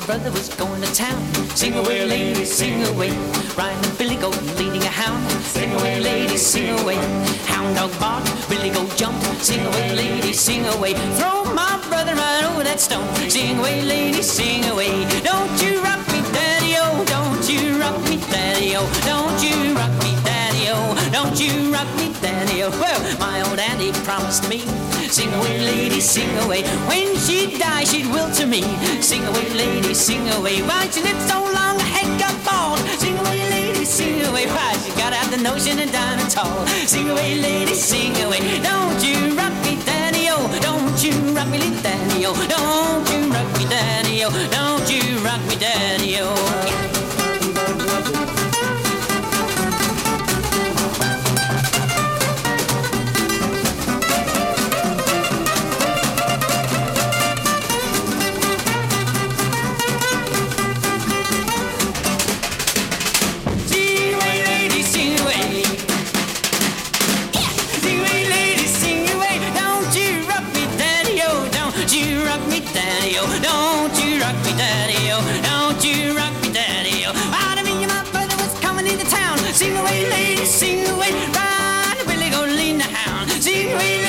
brother was going to town. Sing away, lady, sing away. Riding a billy goat, leading a hound. Sing away, lady, sing away. Hound dog bark, billy goat jump. Sing away, lady, sing away. Throw my brother right over that stone. Sing away, lady, sing away. Don't you rock me, daddy-o. Don't you rock me, daddy-o. Don't you rock me, daddy-o. Don't you rock me, daddy-o. Well, my old auntie promised me. Sing away, lady, sing away. When she dies, she'd will to me. Sing away, lady, sing away. Why she lived so long, her head got bald. Sing away, lady, sing away. Why she got out the notion and died tall. Sing away, lady, sing away. Don't you rock me, daddy-o. Don't you rock me, little daddy-o. Don't you rock me, daddy-o. Don't you rock me, daddy-o. Don't you rock me, daddy-o. Don't you rock me, daddy-o. Out of me, my brother was coming into town. Sing away, lady, sing away. Ride a billy goat, lean the hound. Sing away, lady.